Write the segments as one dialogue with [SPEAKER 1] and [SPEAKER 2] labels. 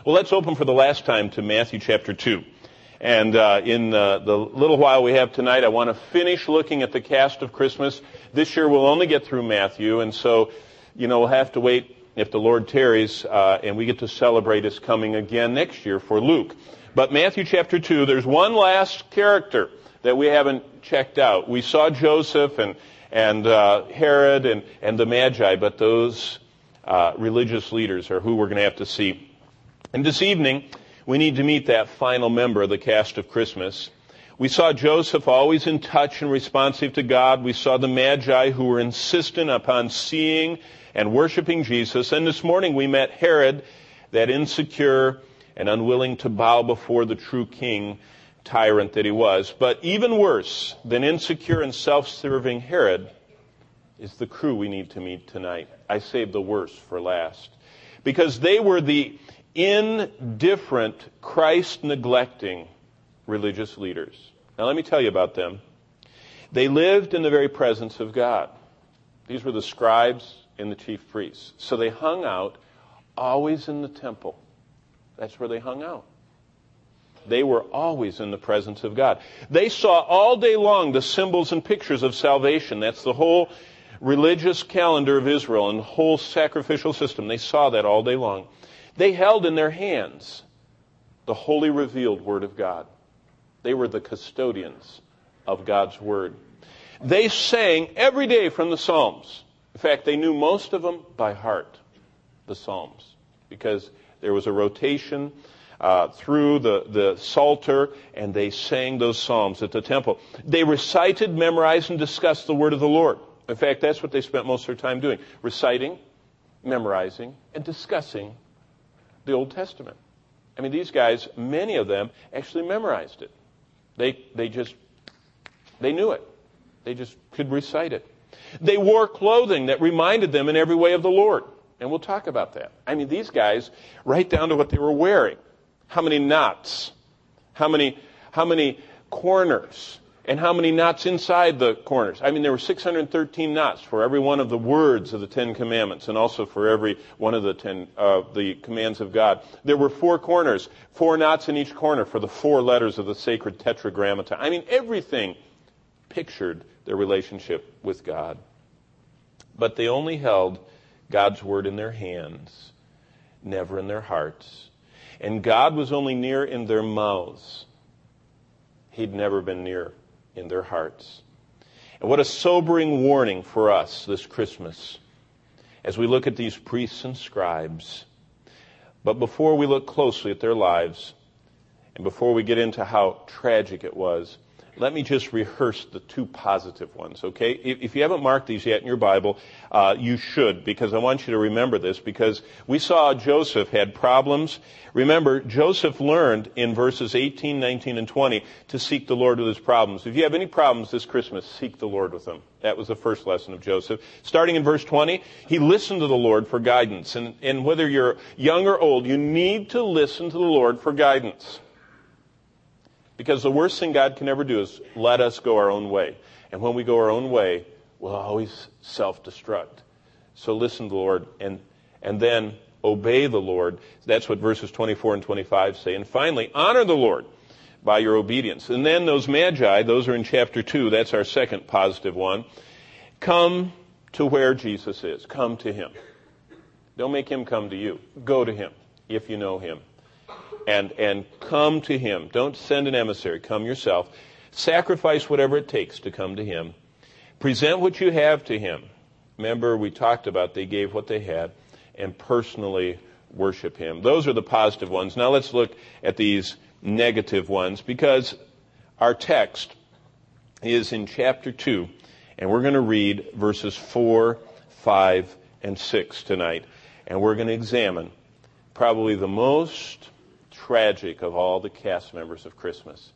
[SPEAKER 1] Well, let's open for the last time to Matthew chapter 2. And in the little while we have tonight, I want to finish looking at the cast of Christmas. This year we'll only get through Matthew, and so, we'll have to wait if the Lord tarries, and we get to celebrate His coming again next year for Luke. But Matthew chapter 2, there's one last character that we haven't checked out. We saw Joseph and Herod and the Magi, but those religious leaders are who we're going to have to see. And this evening, we need to meet that final member of the cast of Christmas. We saw Joseph always in touch and responsive to God. We saw the Magi who were insistent upon seeing and worshiping Jesus. And this morning we met Herod, that insecure and unwilling to bow before the true king, tyrant that he was. But even worse than insecure and self-serving Herod is the crew we need to meet tonight. I saved the worst for last. Because they were the indifferent, Christ-neglecting religious leaders. Now let me tell you about them. They lived in the very presence of God. These were the scribes and the chief priests. So they hung out always in the temple. That's where they hung out. They were always in the presence of God. They saw all day long the symbols and pictures of salvation. That's the whole religious calendar of Israel and the whole sacrificial system. They saw that all day long. They held in their hands the holy revealed Word of God. They were the custodians of God's Word. They sang every day from the Psalms. In fact, they knew most of them by heart, the Psalms, because there was a rotation through the Psalter, and they sang those Psalms at the temple. They recited, memorized, and discussed the Word of the Lord. In fact, that's what they spent most of their time doing, reciting, memorizing, and discussing the Old Testament. I mean, these guys, many of them, actually memorized it. They knew it. They just could recite it. They wore clothing that reminded them in every way of the Lord. And we'll talk about that. I mean, these guys, right down to what they were wearing. How many knots? How many corners? And how many knots inside the corners? I mean, there were 613 knots for every one of the words of the Ten Commandments, and also for every one of the commands of God. There were 4 corners, 4 knots in each corner for the 4 letters of the sacred Tetragrammaton. I mean, everything pictured their relationship with God. But they only held God's Word in their hands, never in their hearts. And God was only near in their mouths. He'd never been near in their hearts. And what a sobering warning for us this Christmas as we look at these priests and scribes. But before we look closely at their lives, and before we get into how tragic it was, let me just rehearse the 2 positive ones, okay? If you haven't marked these yet in your Bible, you should, because I want you to remember this, because we saw Joseph had problems. Remember, Joseph learned in verses 18, 19, and 20 to seek the Lord with his problems. If you have any problems this Christmas, seek the Lord with them. That was the first lesson of Joseph. Starting in verse 20, he listened to the Lord for guidance. And whether you're young or old, you need to listen to the Lord for guidance. Because the worst thing God can ever do is let us go our own way. And when we go our own way, we'll always self-destruct. So listen to the Lord and then obey the Lord. That's what verses 24 and 25 say. And finally, honor the Lord by your obedience. And then those Magi, those are in chapter 2. That's our second positive one. Come to where Jesus is. Come to Him. Don't make Him come to you. Go to Him if you know Him. And come to Him. Don't send an emissary. Come yourself. Sacrifice whatever it takes to come to Him. Present what you have to Him. Remember, we talked about they gave what they had. And personally worship Him. Those are the positive ones. Now let's look at these negative ones, because our text is in chapter 2. And we're going to read verses 4, 5, and 6 tonight. And we're going to examine probably the most tragic of all the cast members of Christmas.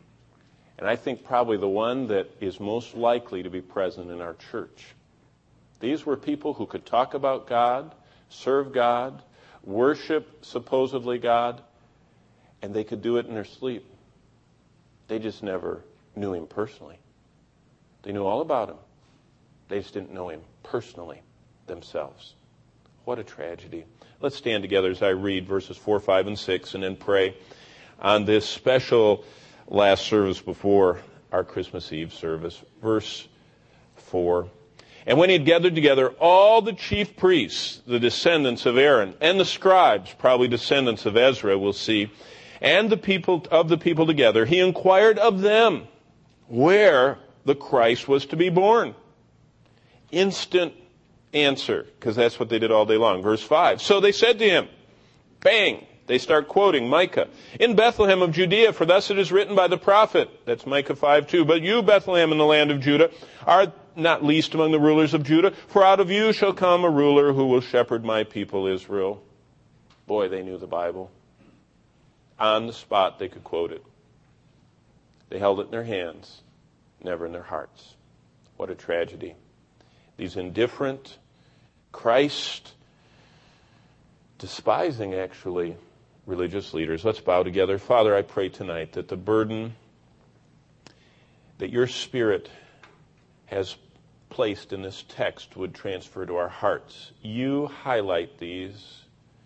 [SPEAKER 1] And I think probably the one that is most likely to be present in our church. These were people who could talk about God, serve God, worship supposedly God, and they could do it in their sleep. They just never knew Him personally. They knew all about Him. They just didn't know Him personally themselves. What a tragedy. Let's stand together as I read verses 4, 5, and 6 and then pray on this special last service before our Christmas Eve service. Verse 4. And when he had gathered together all the chief priests, the descendants of Aaron, and the scribes, probably descendants of Ezra, we'll see, and the people together, he inquired of them where the Christ was to be born. Instant answer, because that's what they did all day long. Verse 5. So they said to him, bang, they start quoting Micah, in Bethlehem of Judea, for thus it is written by the prophet. That's Micah 5:2. But you, Bethlehem, in the land of Judah, are not least among the rulers of Judah, for out of you shall come a ruler who will shepherd my people Israel. Boy, they knew the Bible. On the spot, they could quote it. They held it in their hands, never in their hearts. What a tragedy. These indifferent, Christ-despising, actually, religious leaders. Let's bow together. Father, I pray tonight that the burden that your Spirit has placed in this text would transfer to our hearts. You highlight these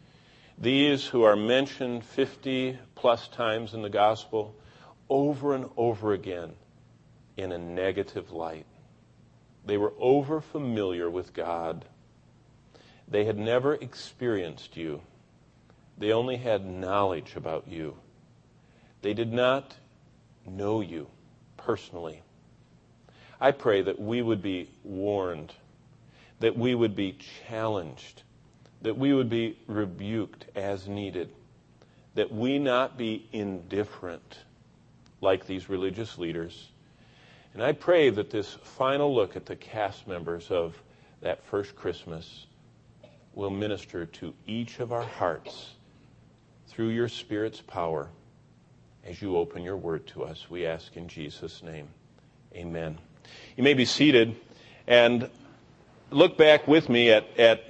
[SPEAKER 1] who are mentioned 50 plus times in the gospel over and over again in a negative light. They were over familiar with God. They had never experienced you. They only had knowledge about you. They did not know you personally. I pray that we would be warned, that we would be challenged, that we would be rebuked as needed, that we not be indifferent like these religious leaders. And I pray that this final look at the cast members of that first Christmas will minister to each of our hearts through your Spirit's power as you open your word to us. We ask in Jesus' name. Amen. You may be seated and look back with me at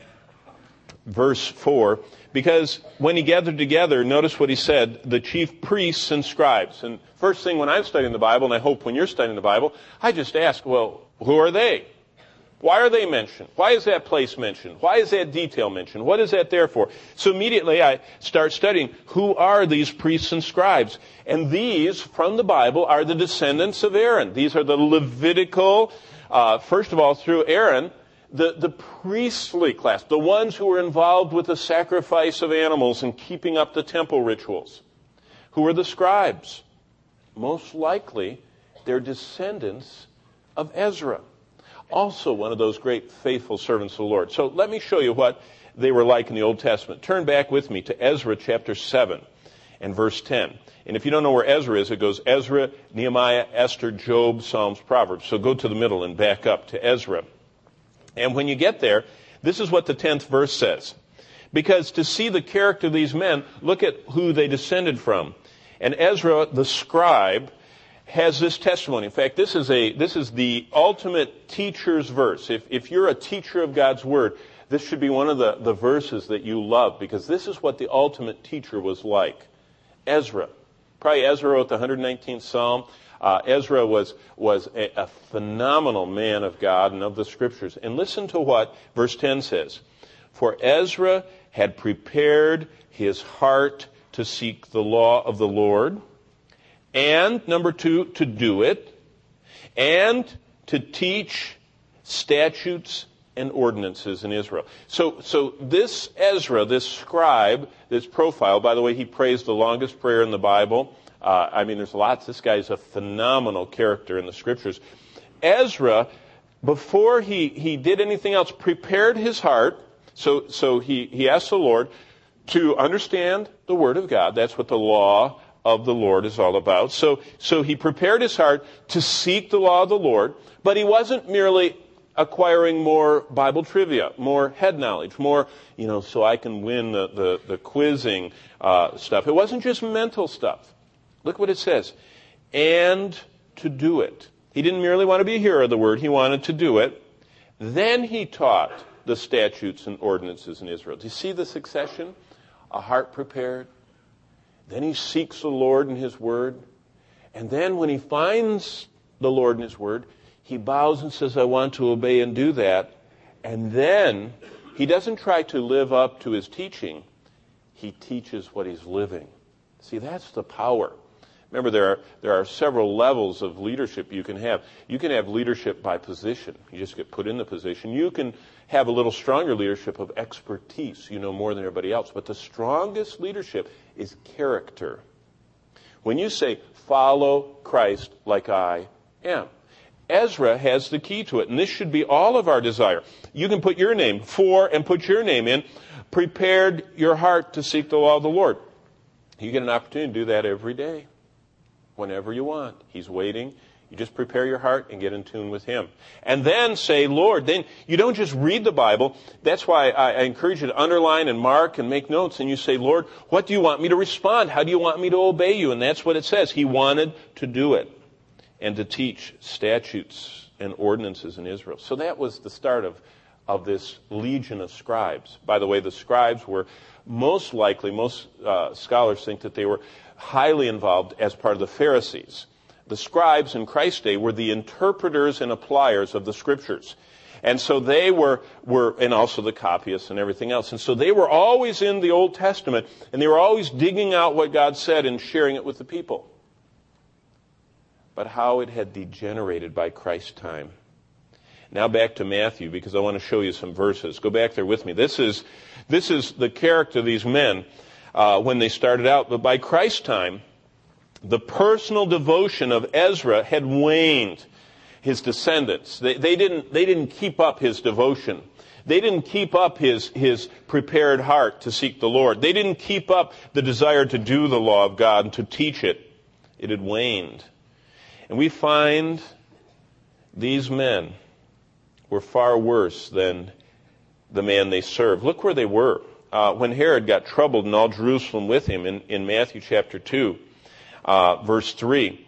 [SPEAKER 1] verse 4, because when he gathered together, notice what he said, the chief priests and scribes. And first thing when I'm studying the Bible, and I hope when you're studying the Bible, I just ask, well, who are they? Why are they mentioned? Why is that place mentioned? Why is that detail mentioned? What is that there for? So immediately I start studying, who are these priests and scribes? And these, from the Bible, are the descendants of Aaron. These are the Levitical, first of all, through Aaron, the priestly class, the ones who were involved with the sacrifice of animals and keeping up the temple rituals. Who are the scribes? Most likely, they're descendants of Ezra. Also one of those great faithful servants of the Lord. So let me show you what they were like in the Old Testament. Turn back with me to Ezra chapter 7 and verse 10. And if you don't know where Ezra is, it goes Ezra, Nehemiah, Esther, Job, Psalms, Proverbs. So go to the middle and back up to Ezra. And when you get there, this is what the 10th verse says. Because to see the character of these men, look at who they descended from. And Ezra, the scribe, has this testimony. In fact, this is the ultimate teacher's verse. If you're a teacher of God's Word, this should be one of the verses that you love, because this is what the ultimate teacher was like. Ezra. Probably Ezra wrote the 119th Psalm. Ezra was a phenomenal man of God and of the Scriptures. And listen to what verse 10 says. For Ezra had prepared his heart to seek the law of the Lord, and, number 2, to do it, and to teach statutes and ordinances in Israel. So this Ezra, this scribe, this profile, by the way, he prays the longest prayer in the Bible. There's lots. This guy is a phenomenal character in the Scriptures. Ezra, before he did anything else, prepared his heart. So he asked the Lord to understand the Word of God. That's what the law of the Lord is all about. So he prepared his heart to seek the law of the Lord, but he wasn't merely acquiring more Bible trivia, more head knowledge, more, so I can win the quizzing stuff. It wasn't just mental stuff. Look what it says. And to do it. He didn't merely want to be a hearer of the word. He wanted to do it. Then he taught the statutes and ordinances in Israel. Do you see the succession? A heart prepared. Then he seeks the Lord in His Word. And then when he finds the Lord in His Word, he bows and says, I want to obey and do that. And then He doesn't try to live up to his teaching. He teaches what he's living. See, that's the power. Remember, there are several levels of leadership you can have. You can have leadership by position. You just get put in the position. You can have a little stronger leadership of expertise. You know more than everybody else. But the strongest leadership is character. When you say, follow Christ like I am. Ezra has the key to it, and this should be all of our desire. You can put your name and put your name in. Prepared your heart to seek the law of the Lord. You get an opportunity to do that every day, whenever you want. He's waiting. You just prepare your heart and get in tune with him. And then say, Lord, then you don't just read the Bible. That's why I encourage you to underline and mark and make notes. And you say, Lord, what do you want me to respond? How do you want me to obey you? And that's what it says. He wanted to do it and to teach statutes and ordinances in Israel. So that was the start of this legion of scribes. By the way, the scribes were most scholars think that they were highly involved as part of the Pharisees. The scribes in Christ's day were the interpreters and appliers of the scriptures. And so they were and also the copyists and everything else. And so they were always in the Old Testament, and they were always digging out what God said and sharing it with the people. But how it had degenerated by Christ's time. Now back to Matthew, because I want to show you some verses. Go back there with me. This is the character of these men when they started out. But by Christ's time, the personal devotion of Ezra had waned. His descendants, they didn't keep up his devotion. They didn't keep up his prepared heart to seek the Lord. They didn't keep up the desire to do the law of God and to teach it. It had waned. And we find these men were far worse than the man they served. Look where they were. When Herod got troubled and all Jerusalem with him in Matthew chapter 2, verse 3,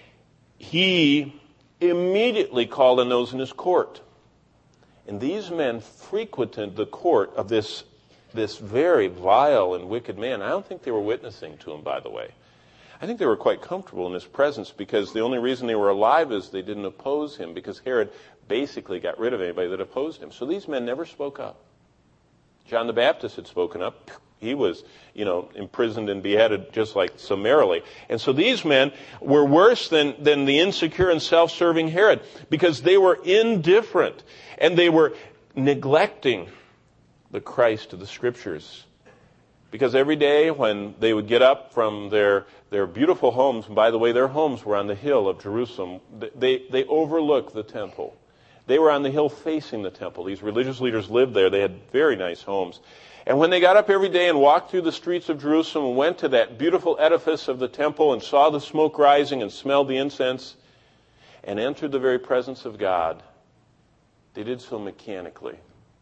[SPEAKER 1] he immediately called on those in his court. And these men frequented the court of this very vile and wicked man. I don't think they were witnessing to him, by the way. I think they were quite comfortable in his presence because the only reason they were alive is they didn't oppose him, because Herod basically got rid of anybody that opposed him. So these men never spoke up. John the Baptist had spoken up. He was, imprisoned and beheaded just like summarily. And so these men were worse than the insecure and self-serving Herod, because they were indifferent and they were neglecting the Christ of the Scriptures. Because every day when they would get up from their beautiful homes, and by the way, their homes were on the hill of Jerusalem, they overlooked the temple. They were on the hill facing the temple. These religious leaders lived there. They had very nice homes. And when they got up every day and walked through the streets of Jerusalem and went to that beautiful edifice of the temple and saw the smoke rising and smelled the incense and entered the very presence of God, they did so mechanically.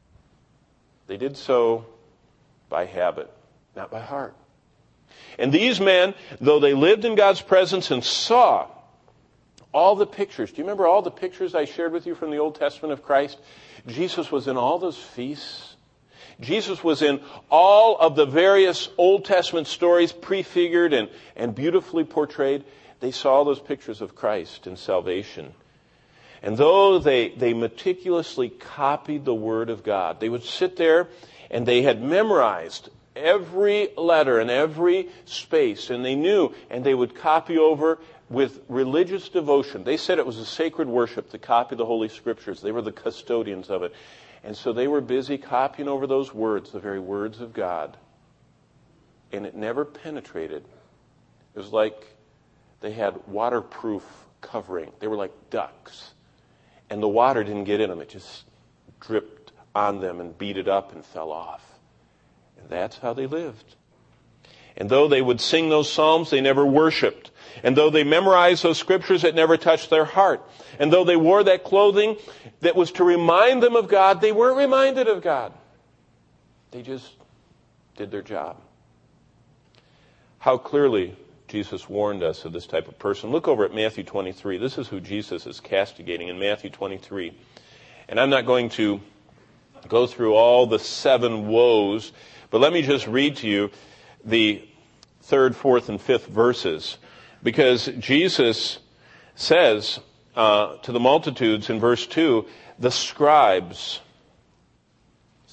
[SPEAKER 1] They did so by habit, not by heart. And these men, though they lived in God's presence and saw all the pictures. Do you remember all the pictures I shared with you from the Old Testament of Christ? Jesus was in all those feasts. Jesus was in all of the various Old Testament stories, prefigured and beautifully portrayed. They saw those pictures of Christ and salvation. And though they meticulously copied the Word of God, they would sit there and they had memorized every letter and every space, and they knew, and they would copy over with religious devotion. They said it was a sacred worship to copy the Holy Scriptures. They were the custodians of it. And so they were busy copying over those words, the very words of God. And it never penetrated. It was like they had waterproof covering. They were like ducks. And the water didn't get in them. It just dripped on them and beat it up and fell off. And that's how they lived. And though they would sing those psalms, they never worshiped. And though they memorized those scriptures, it never touched their heart. And though they wore that clothing that was to remind them of God, they weren't reminded of God. They just did their job. How clearly Jesus warned us of this type of person. Look over at Matthew 23. This is who Jesus is castigating in Matthew 23. And I'm not going to go through all the 7 woes, but let me just read to you the 3rd, 4th, and 5th verses. Because Jesus says to the multitudes in verse 2, the scribes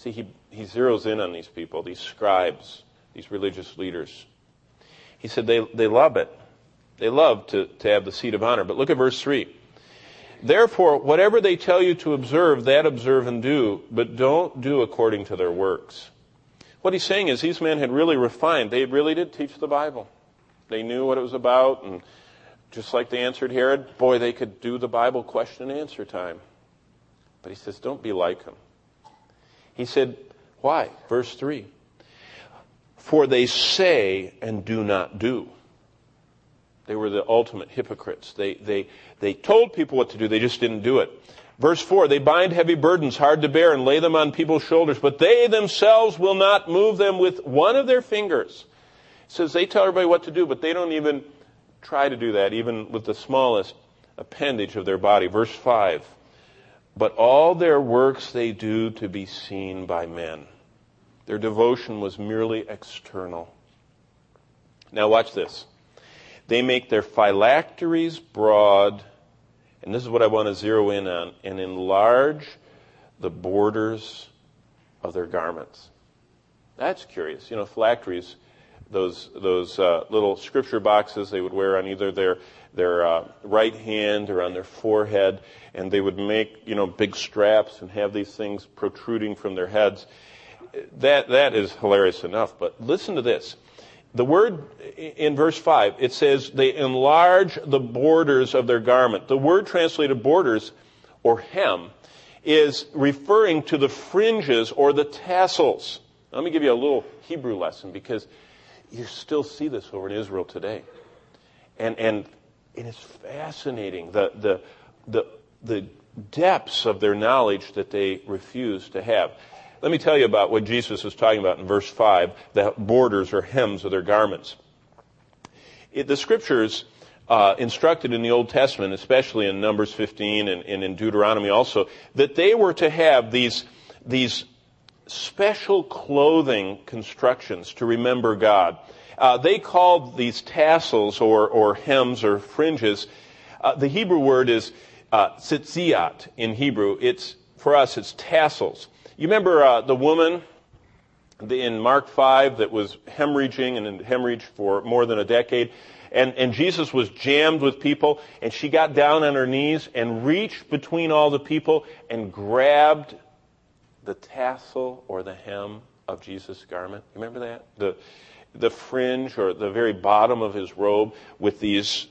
[SPEAKER 1] See, he zeroes in on these people, these scribes, these religious leaders. He said they love it. They love to have the seat of honor. But look at verse 3. Therefore, whatever they tell you to observe, that observe and do, but don't do according to their works. What he's saying is these men had really refined. They really did teach the Bible. They knew what it was about, and just like they answered Herod, boy, they could do the Bible question and answer time. But he says, don't be like them. He said, why? Verse 3. For they say and do not do. They were the ultimate hypocrites. They told people what to do, they just didn't do it. Verse 4, they bind heavy burdens hard to bear and lay them on people's shoulders, but they themselves will not move them with one of their fingers. It says they tell everybody what to do, but they don't even try to do that, even with the smallest appendage of their body. Verse 5, but all their works they do to be seen by men. Their devotion was merely external. Now watch this. They make their phylacteries broad, and this is what I want to zero in on, and enlarge the borders of their garments. That's curious. You know, phylacteries, those little scripture boxes they would wear on either their right hand or on their forehead, and they would make, big straps and have these things protruding from their heads. That is hilarious enough, but listen to this. The word in verse 5, it says they enlarge the borders of their garment. The word translated borders, or hem, is referring to the fringes or the tassels. Let me give you a little Hebrew lesson, because you still see this over in Israel today. And it's fascinating, the depths of their knowledge that they refuse to have. Let me tell you about what Jesus is talking about in verse 5, the borders or hems of their garments. The scriptures instructed in the Old Testament, especially in Numbers 15 and in Deuteronomy also, that they were to have these special clothing constructions to remember God. They called these tassels or hems or fringes, the Hebrew word is tzitziat in Hebrew. For us, it's tassels. You remember the woman in Mark 5 that was hemorrhaging and hemorrhaged for more than a decade, and Jesus was jammed with people, and she got down on her knees and reached between all the people and grabbed the tassel or the hem of Jesus' garment. You remember that? The fringe or the very bottom of his robe with these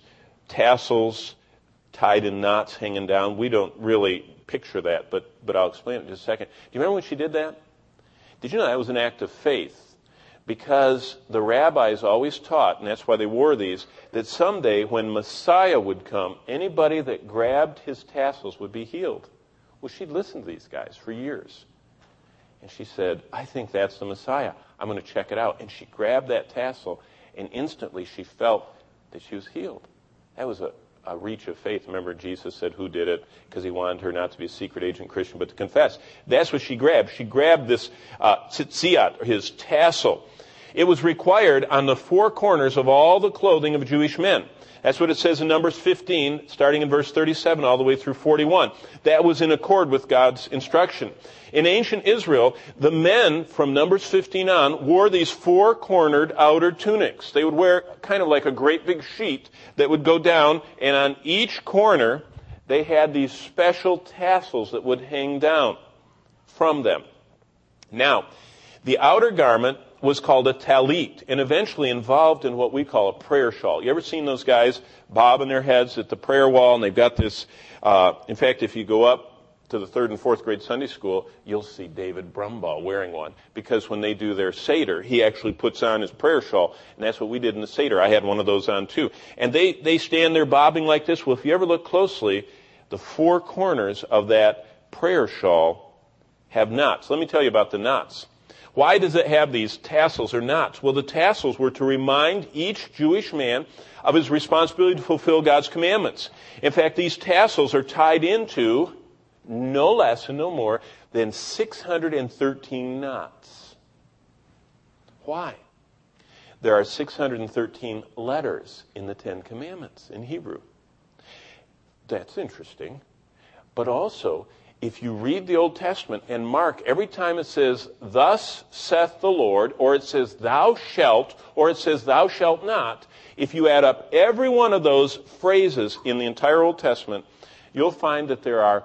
[SPEAKER 1] tassels tied in knots hanging down. We don't really picture that, but I'll explain it in just a second. Do you remember when she did that? Did you know that was an act of faith? Because the rabbis always taught, and that's why they wore these, that someday when Messiah would come, anybody that grabbed his tassels would be healed. Well, she'd listened to these guys for years. And she said, I think that's the Messiah. I'm going to check it out. And she grabbed that tassel, and instantly she felt that she was healed. That was a reach of faith. Remember, Jesus said who did it, because he wanted her not to be a secret agent Christian, but to confess. That's what she grabbed. She grabbed this tzitziat, his tassel. It was required on the four corners of all the clothing of Jewish men. That's what it says in Numbers 15, starting in verse 37 all the way through 41. That was in accord with God's instruction. In ancient Israel, the men from Numbers 15 on wore these four-cornered outer tunics. They would wear kind of like a great big sheet that would go down, and on each corner they had these special tassels that would hang down from them. Now, the outer garment was called a talit, and eventually involved in what we call a prayer shawl. You ever seen those guys bobbing their heads at the prayer wall, and they've got this, in fact, if you go up to the 3rd and 4th grade Sunday school, you'll see David Brumbaugh wearing one, because when they do their Seder, he actually puts on his prayer shawl, and that's what we did in the Seder. I had one of those on too. And they stand there bobbing like this. Well, if you ever look closely, the four corners of that prayer shawl have knots. Let me tell you about the knots. Why does it have these tassels or knots? Well, the tassels were to remind each Jewish man of his responsibility to fulfill God's commandments. In fact, these tassels are tied into no less and no more than 613 knots. Why? There are 613 letters in the 10 Commandments in Hebrew. That's interesting. But also, if you read the Old Testament and mark every time it says, thus saith the Lord, or it says, thou shalt, or it says, thou shalt not, if you add up every one of those phrases in the entire Old Testament, you'll find that there are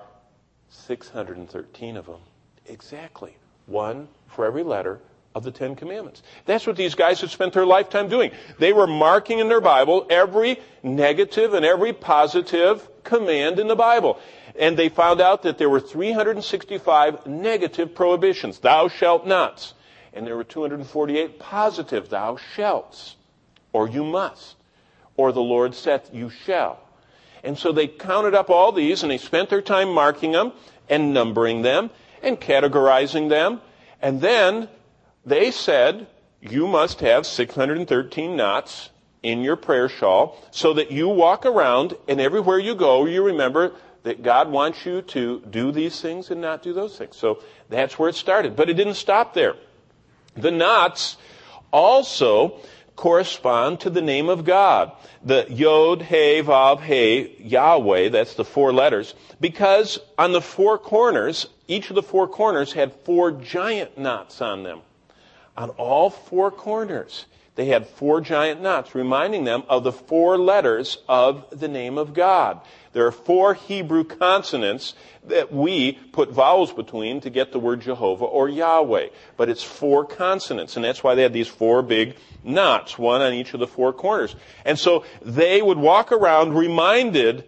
[SPEAKER 1] 613 of them. Exactly. One for every letter of the Ten Commandments. That's what these guys had spent their lifetime doing. They were marking in their Bible every negative and every positive command in the Bible. And they found out that there were 365 negative prohibitions, thou shalt nots. And there were 248 positive, thou shalts, or you must, or the Lord saith, you shall. And so they counted up all these, and they spent their time marking them and numbering them and categorizing them. And then they said, you must have 613 knots in your prayer shawl so that you walk around and everywhere you go, you remember that God wants you to do these things and not do those things. So that's where it started. But it didn't stop there. The knots also correspond to the name of God. The Yod, He, Vav, He, Yahweh, that's the 4 letters, because on the 4 corners, each of the 4 corners had 4 giant knots on them. On all 4 corners, they had 4 giant knots, reminding them of the 4 letters of the name of God. There are 4 Hebrew consonants that we put vowels between to get the word Jehovah or Yahweh. But it's 4 consonants, and that's why they had these 4 big knots, one on each of the 4 corners. And so they would walk around reminded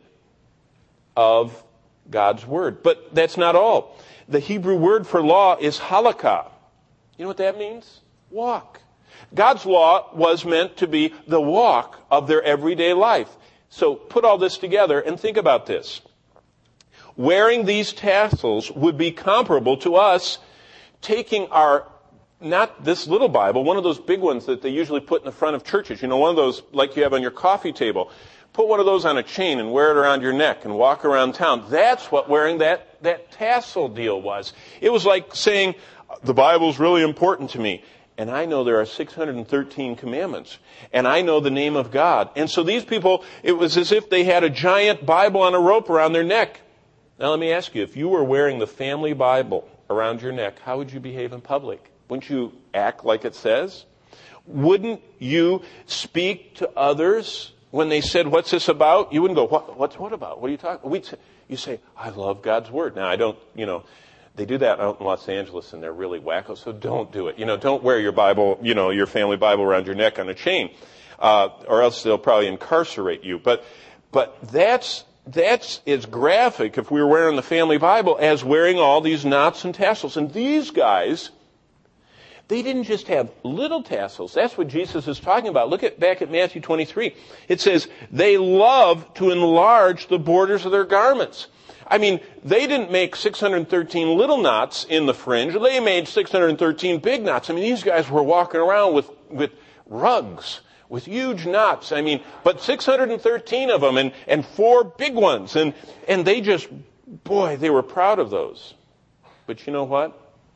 [SPEAKER 1] of God's word. But that's not all. The Hebrew word for law is halakha. You know what that means? Walk. God's law was meant to be the walk of their everyday life. So put all this together and think about this. Wearing these tassels would be comparable to us taking our, not this little Bible, one of those big ones that they usually put in the front of churches. You know, one of those like you have on your coffee table. Put one of those on a chain and wear it around your neck and walk around town. That's what wearing that tassel deal was. It was like saying, the Bible's really important to me. And I know there are 613 commandments. And I know the name of God. And so these people, it was as if they had a giant Bible on a rope around their neck. Now let me ask you, if you were wearing the family Bible around your neck, how would you behave in public? Wouldn't you act like it says? Wouldn't you speak to others when they said, what's this about? You wouldn't go, what's what about? What are you talking about? You say, I love God's word. Now I don't, they do that out in Los Angeles and they're really wacko, so don't do it. Don't wear your Bible, your family Bible around your neck on a chain, or else they'll probably incarcerate you. But that's as graphic, if we were wearing the family Bible, as wearing all these knots and tassels. And these guys, they didn't just have little tassels. That's what Jesus is talking about. Look back at Matthew 23. It says, they love to enlarge the borders of their garments. I mean, they didn't make 613 little knots in the fringe. They made 613 big knots. I mean, these guys were walking around with rugs, with huge knots. I mean, but 613 of them and 4 big ones. And they just, boy, they were proud of those. But you know what?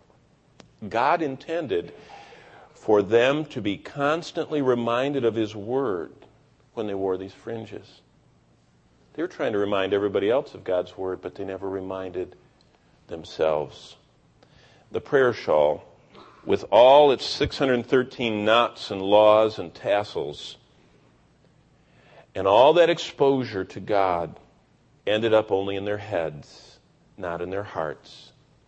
[SPEAKER 1] God intended for them to be constantly reminded of His word when they wore these fringes. They were trying to remind everybody else of God's word, but they never reminded themselves. The prayer shawl, with all its 613 knots and laws and tassels, and all that exposure to God, ended up only in their heads, not in their hearts.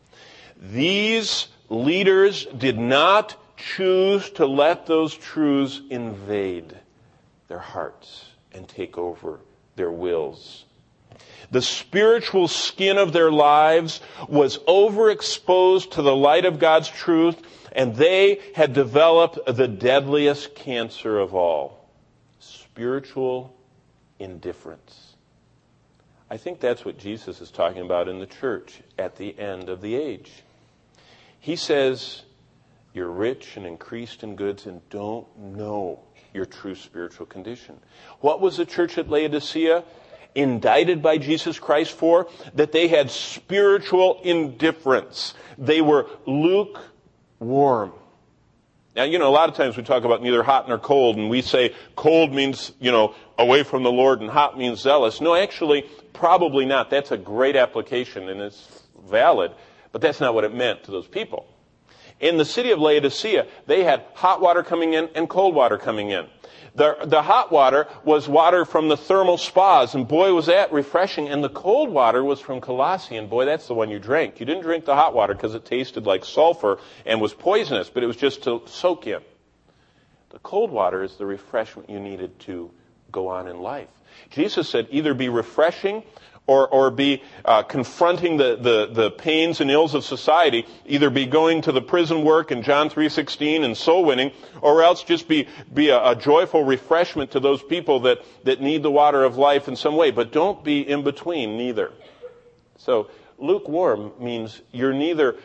[SPEAKER 1] These leaders did not choose to let those truths invade their hearts and take over their wills. The spiritual skin of their lives was overexposed to the light of God's truth, and they had developed the deadliest cancer of all, spiritual indifference. I think that's what Jesus is talking about in the church at the end of the age. He says, you're rich and increased in goods and don't know your true spiritual condition. What was the church at Laodicea indicted by Jesus Christ for? That they had spiritual indifference. They were lukewarm. Now, a lot of times we talk about neither hot nor cold, and we say cold means, away from the Lord, and hot means zealous. No, actually, probably not. That's a great application, and it's valid, but that's not what it meant to those people. In the city of Laodicea, they had hot water coming in and cold water coming in. The hot water was water from the thermal spas, and boy, was that refreshing. And the cold water was from Colossae, and boy, that's the one you drank. You didn't drink the hot water because it tasted like sulfur and was poisonous, but it was just to soak in. The cold water is the refreshment you needed to go on in life. Jesus said either be refreshing or be confronting the pains and ills of society, either be going to the prison work in John 3:16 and soul winning, or else just be a joyful refreshment to those people that need the water of life in some way. But don't be in between neither. So lukewarm means you're neither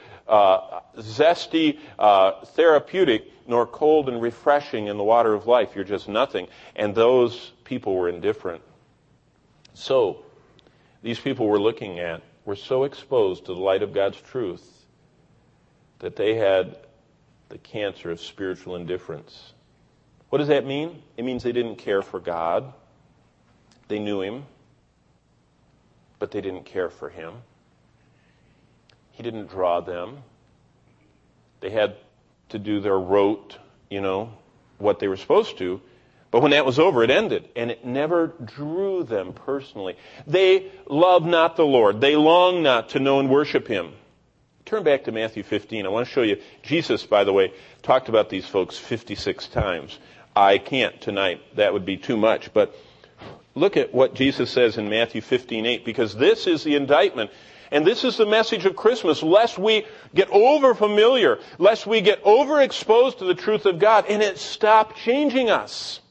[SPEAKER 1] zesty, therapeutic, nor cold and refreshing in the water of life. You're just nothing. And those people were indifferent. So these people we're looking at were so exposed to the light of God's truth that they had the cancer of spiritual indifference. What does that mean? It means they didn't care for God. They knew Him, but they didn't care for Him. He didn't draw them. They had to do their rote, what they were supposed to. But when that was over, it ended, and it never drew them personally. They love not the Lord. They long not to know and worship Him. Turn back to Matthew 15. I want to show you. Jesus, by the way, talked about these folks 56 times. I can't tonight. That would be too much. But look at what Jesus says in Matthew 15:8, because this is the indictment. And this is the message of Christmas, lest we get over familiar, lest we get overexposed to the truth of God, and it stop changing us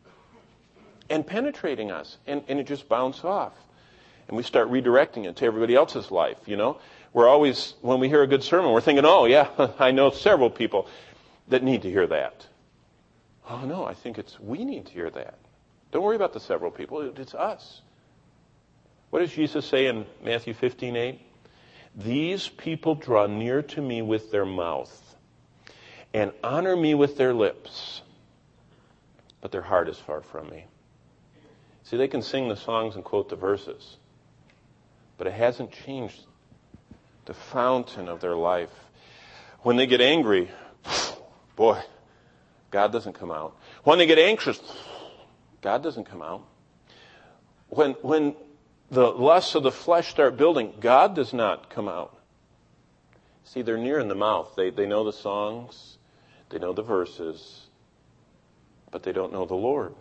[SPEAKER 1] and penetrating us, and it just bounce off. And we start redirecting it to everybody else's life, We're always, when we hear a good sermon, we're thinking, oh yeah, I know several people that need to hear that. Oh no, I think we need to hear that. Don't worry about the several people, it's us. What does Jesus say in Matthew 15:8? These people draw near to me with their mouth and honor me with their lips, but their heart is far from me. See, they can sing the songs and quote the verses, but it hasn't changed the fountain of their life. When they get angry, boy, God doesn't come out. When they get anxious, God doesn't come out. When the lusts of the flesh start building, God does not come out. See, they're near in the mouth. They know the songs, they know the verses, but they don't know the Lord.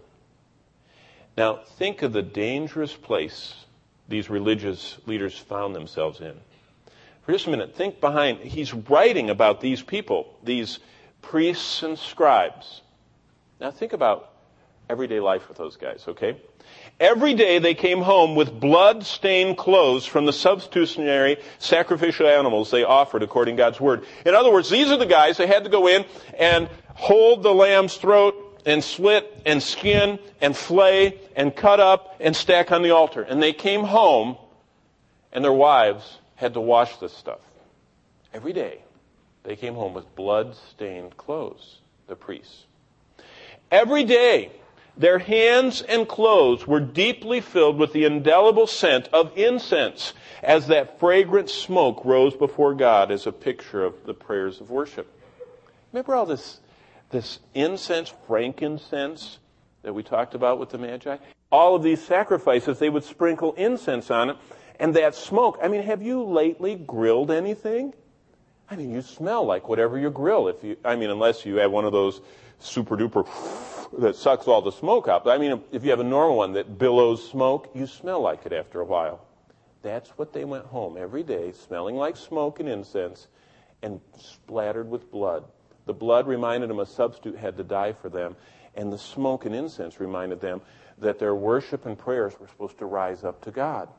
[SPEAKER 1] Now, think of the dangerous place these religious leaders found themselves in. For just a minute, think behind. He's writing about these people, these priests and scribes. Now, think about everyday life with those guys, okay? Every day they came home with blood-stained clothes from the substitutionary sacrificial animals they offered according to God's word. In other words, these are the guys that had to go in and hold the lamb's throat and slit and skin and flay and cut up and stack on the altar. And they came home and their wives had to wash this stuff. Every day they came home with blood-stained clothes, the priests. Every day their hands and clothes were deeply filled with the indelible scent of incense as that fragrant smoke rose before God as a picture of the prayers of worship. Remember all this incense, frankincense that we talked about with the Magi? All of these sacrifices, they would sprinkle incense on it, and that smoke. Have you lately grilled anything? You smell like whatever you grill. Unless you have one of those super duper that sucks all the smoke out. If you have a normal one that billows smoke, you smell like it after a while. That's what they went home every day, smelling like smoke and incense and splattered with blood. The blood reminded them a substitute had to die for them, and the smoke and incense reminded them that their worship and prayers were supposed to rise up to God.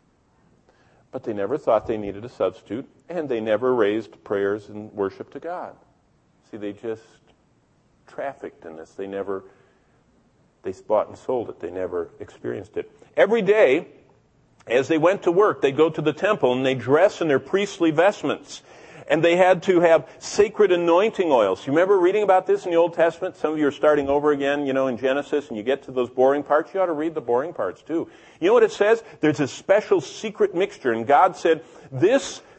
[SPEAKER 1] But they never thought they needed a substitute, and they never raised prayers and worship to God. See, they just trafficked in this. They bought and sold it. They never experienced it. Every day, as they went to work, they'd go to the temple and they'd dress in their priestly vestments. And they had to have sacred anointing oils. You remember reading about this in the Old Testament? Some of you are starting over again, in Genesis, and you get to those boring parts. You ought to read the boring parts, too. You know what it says? There's a special secret mixture, and God said, this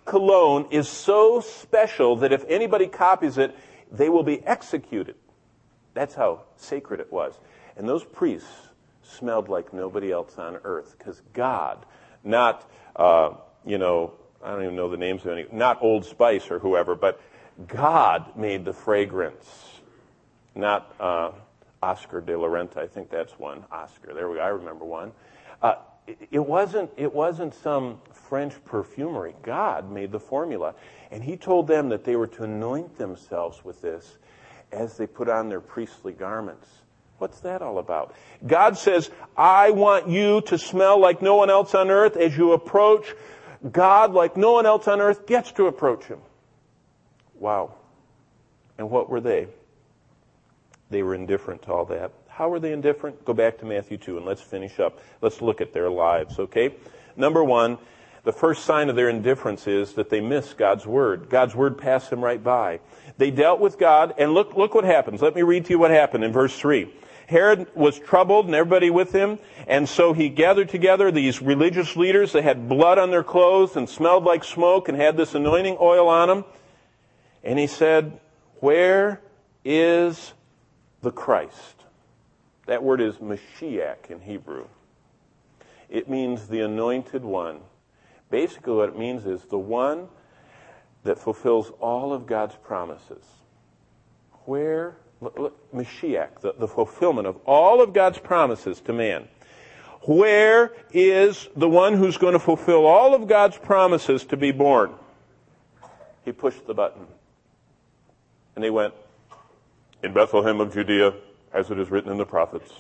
[SPEAKER 1] cologne is so special that if anybody copies it, they will be executed. That's how sacred it was. And those priests smelled like nobody else on earth, because God, not, I don't even know the names of any, not Old Spice or whoever, but God made the fragrance, not Oscar de la Renta. I think that's one. Oscar, there we go. I remember one. It wasn't some French perfumery. God made the formula, and He told them that they were to anoint themselves with this as they put on their priestly garments. What's that all about? God says, I want you to smell like no one else on earth as you approach God, like no one else on earth gets to approach Him. Wow. And what were they? They were indifferent to all that. How were they indifferent? Go back to Matthew 2 and let's finish up. Let's look at their lives, okay? Number one, the first sign of their indifference is that they miss God's Word. God's Word passed them right by. They dealt with God, and look what happens. Let me read to you what happened in verse 3. Herod was troubled and everybody with him, and so he gathered together these religious leaders. They had blood on their clothes and smelled like smoke and had this anointing oil on them. And he said, where is the Christ? That word is Mashiach in Hebrew. It means the anointed one. Basically what it means is the one that fulfills all of God's promises. Where? Look, Mashiach, the fulfillment of all of God's promises to man. Where is the one who's going to fulfill all of God's promises to be born? He pushed the button. And they went, in Bethlehem of Judea, as it is written in the prophets.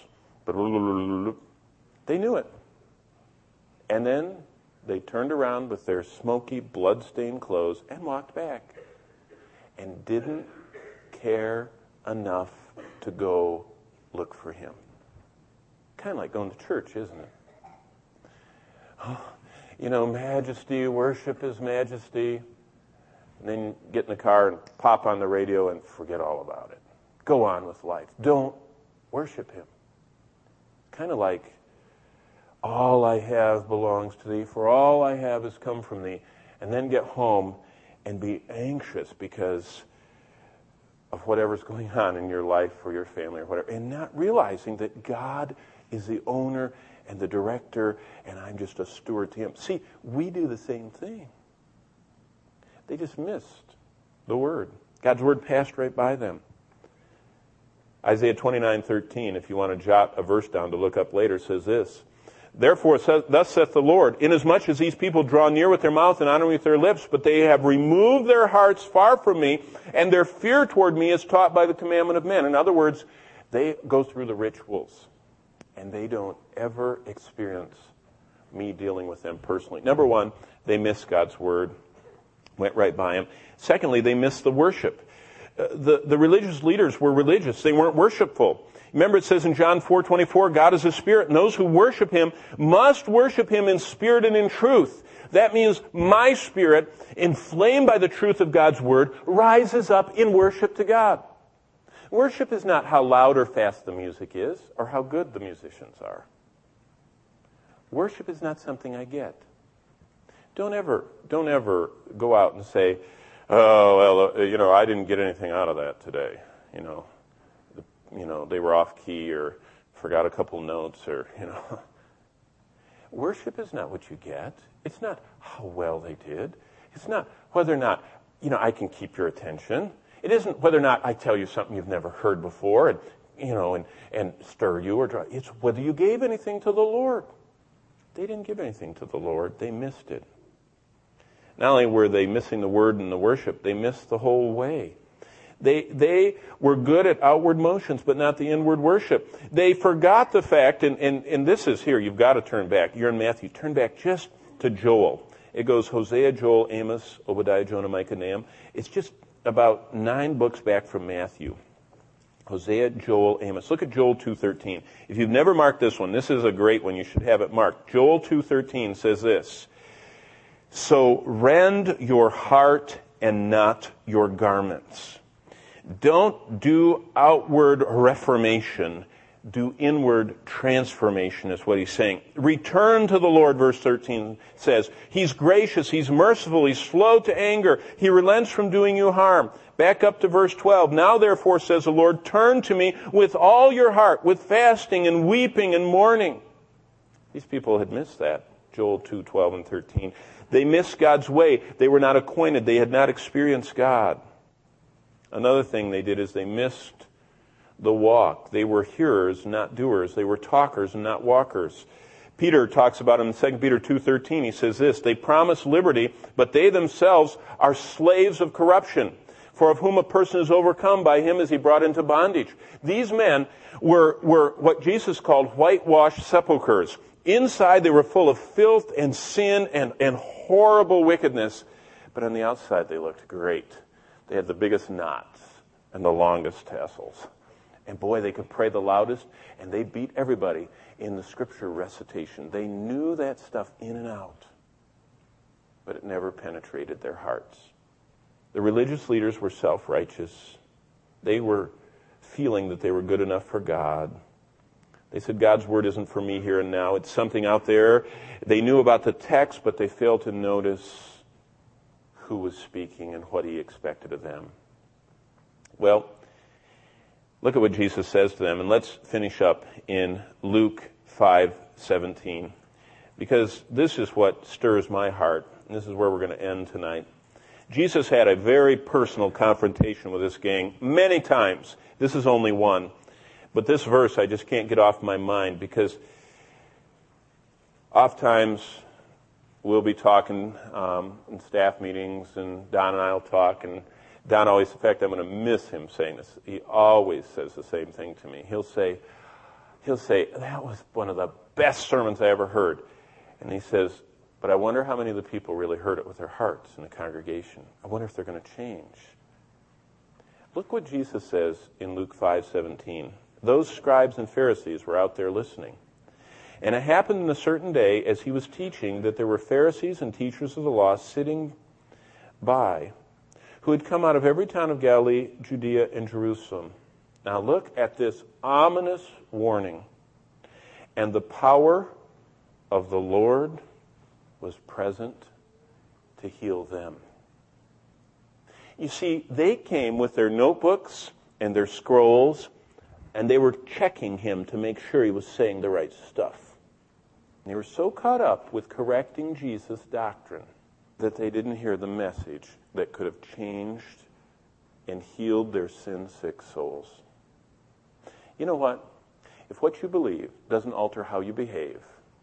[SPEAKER 1] They knew it. And then they turned around with their smoky, blood-stained clothes and walked back. And didn't care enough to go look for Him. Kind of like going to church, isn't it? Oh, majesty, worship His majesty. And then get in the car and pop on the radio and forget all about it. Go on with life. Don't worship Him. Kind of like, all I have belongs to Thee, for all I have has come from Thee. And then get home and be anxious because of whatever's going on in your life or your family or whatever, and not realizing that God is the owner and the director, and I'm just a steward to Him. See, we do the same thing. They just missed the Word. God's Word passed right by them. Isaiah 29:13, if you want to jot a verse down to look up later, says this, therefore, thus saith the Lord, inasmuch as these people draw near with their mouth and honor me with their lips, but they have removed their hearts far from me, and their fear toward me is taught by the commandment of men. In other words, they go through the rituals, and they don't ever experience me dealing with them personally. Number one, they miss God's Word. Went right by Him. Secondly, they missed the worship. The religious leaders were religious. They weren't worshipful. Remember, it says in John 4:24, God is a spirit, and those who worship Him must worship Him in spirit and in truth. That means my spirit, inflamed by the truth of God's Word, rises up in worship to God. Worship is not how loud or fast the music is, or how good the musicians are. Worship is not something I get. Don't ever go out and say, oh, well, I didn't get anything out of that today. They were off key or forgot a couple notes or. Worship is not what you get. It's not how well they did. It's not whether or not, I can keep your attention. It isn't whether or not I tell you something you've never heard before and stir you or draw. It's whether you gave anything to the Lord. They didn't give anything to the Lord. They missed it. Not only were they missing the Word and the worship, they missed the whole way. They were good at outward motions, but not the inward worship. They forgot the fact, and this is here, you've got to turn back. You're in Matthew. Turn back just to Joel. It goes Hosea, Joel, Amos, Obadiah, Jonah, Micah, Nahum. It's just about 9 books back from Matthew. Hosea, Joel, Amos. Look at Joel 2:13. If you've never marked this one, this is a great one. You should have it marked. Joel 2:13 says this, so rend your heart and not your garments. Don't do outward reformation. do inward transformation is what he's saying. Return to the Lord, verse 13 says. He's gracious, he's merciful, he's slow to anger, he relents from doing you harm. Back up to verse 12. Now therefore, says the Lord, turn to me with all your heart, with fasting and weeping and mourning. These people had missed that. Joel 2:12 and 13. They missed God's way. They were not acquainted. They had not experienced God. Another thing they did is they missed the walk. They were hearers, not doers. They were talkers and not walkers. Peter talks about them in 2 Peter 2:13. He says this, they promise liberty, but they themselves are slaves of corruption. For of whom a person is overcome, by him is he brought into bondage. These men were what Jesus called whitewashed sepulchres. Inside they were full of filth and sin and horrible wickedness. But on the outside they looked great. They had the biggest knots and the longest tassels. And boy, they could pray the loudest, and they beat everybody in the scripture recitation. They knew that stuff in and out, but it never penetrated their hearts. The religious leaders were self-righteous. They were feeling that they were good enough for God. They said, God's word isn't for me here and now. It's something out there. They knew about the text, but they failed to notice who was speaking and what he expected of them. Well, look at what Jesus says to them, and let's finish up in Luke 5:17, because this is what stirs my heart, and this is where we're going to end tonight. Jesus had a very personal confrontation with this gang many times. This is only one. But this verse I just can't get off my mind, because oftentimes we'll be talking in staff meetings, and Don and I will talk, and Don always, in fact, I'm going to miss him saying this. He always says the same thing to me. He'll say, that was one of the best sermons I ever heard. And he says, but I wonder how many of the people really heard it with their hearts in the congregation. I wonder if they're going to change. Look what Jesus says in Luke 5:17. Those scribes and Pharisees were out there listening. And it happened in a certain day, as he was teaching, that there were Pharisees and teachers of the law sitting by, who had come out of every town of Galilee, Judea, and Jerusalem. Now look at this ominous warning. And the power of the Lord was present to heal them. You see, they came with their notebooks and their scrolls, and they were checking him to make sure he was saying the right stuff. And they were so caught up with correcting Jesus' doctrine that they didn't hear the message that could have changed and healed their sin-sick souls. You know what? If what you believe doesn't alter how you behave,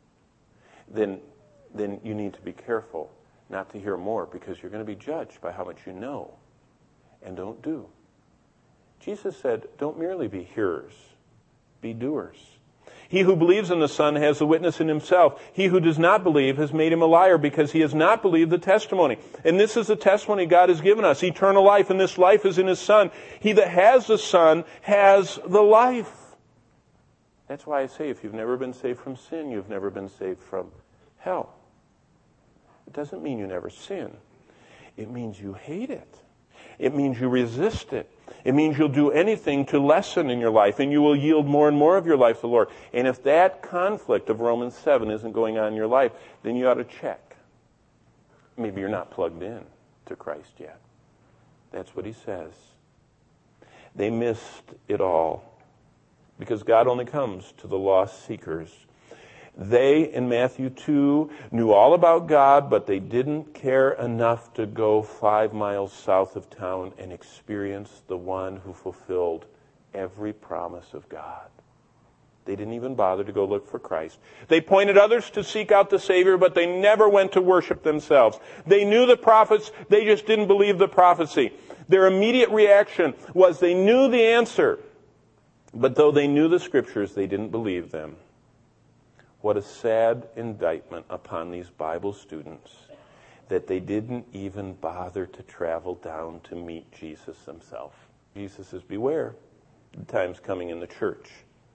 [SPEAKER 1] then you need to be careful not to hear more, because you're going to be judged by how much you know and don't do. Jesus said, don't merely be hearers, be doers. He who believes in the Son has the witness in himself. He who does not believe has made him a liar, because he has not believed the testimony. And this is the testimony God has given us, eternal life, and this life is in his Son. He that has the Son has the life. That's why I say, if you've never been saved from sin, you've never been saved from hell. It doesn't mean you never sin. It means you hate it. It means you resist it. It means you'll do anything to lessen in your life, and you will yield more and more of your life to the Lord. And if that conflict of Romans 7 isn't going on in your life, then you ought to check. Maybe you're not plugged in to Christ yet. That's what he says. They missed it all, because God only comes to the lost seekers. They, in Matthew 2, knew all about God, but they didn't care enough to go 5 miles south of town and experience the one who fulfilled every promise of God. They didn't even bother to go look for Christ. They pointed others to seek out the Savior, but they never went to worship themselves. They knew the prophets, they just didn't believe the prophecy. Their immediate reaction was they knew the answer, but though they knew the Scriptures, they didn't believe them. What a sad indictment upon these Bible students that they didn't even bother to travel down to meet Jesus himself. Jesus says, beware, the time's coming in the church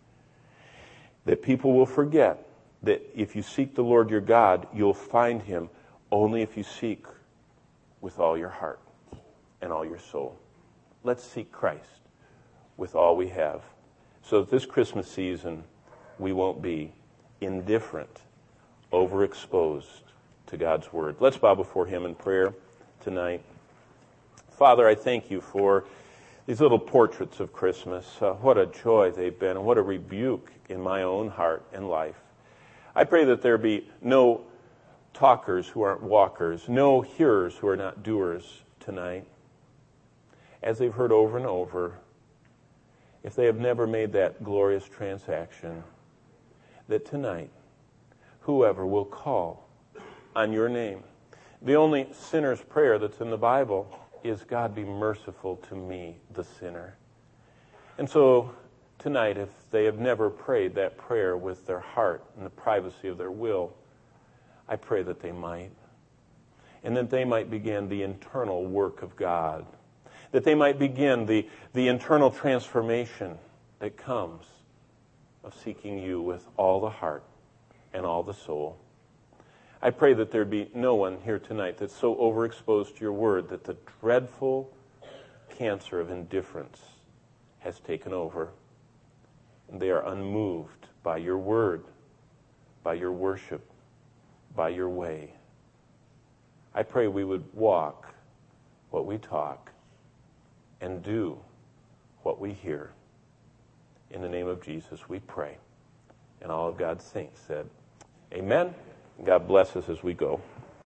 [SPEAKER 1] that people will forget that if you seek the Lord your God, you'll find him only if you seek with all your heart and all your soul. Let's seek Christ with all we have. so that this Christmas season we won't be indifferent, overexposed to God's Word. Let's bow before Him in prayer tonight. Father, I thank you for these little portraits of Christmas. What a joy they've been, and what a rebuke in my own heart and life. I pray that there be no talkers who aren't walkers, no hearers who are not doers tonight. As they've heard over and over, if they have never made that glorious transaction, that tonight, whoever will call on your name. The only sinner's prayer that's in the Bible is, God, be merciful to me, the sinner. And so tonight, if they have never prayed that prayer with their heart in the privacy of their will, I pray that they might. And that they might begin the internal work of God. That they might begin the internal transformation that comes of seeking you with all the heart and all the soul. I pray that there be no one here tonight that's so overexposed to your word that the dreadful cancer of indifference has taken over. And they are unmoved by your word, by your worship, by your way. I pray we would walk what we talk and do what we hear. In the name of Jesus we pray. And all of God's saints said, amen. God bless us as we go.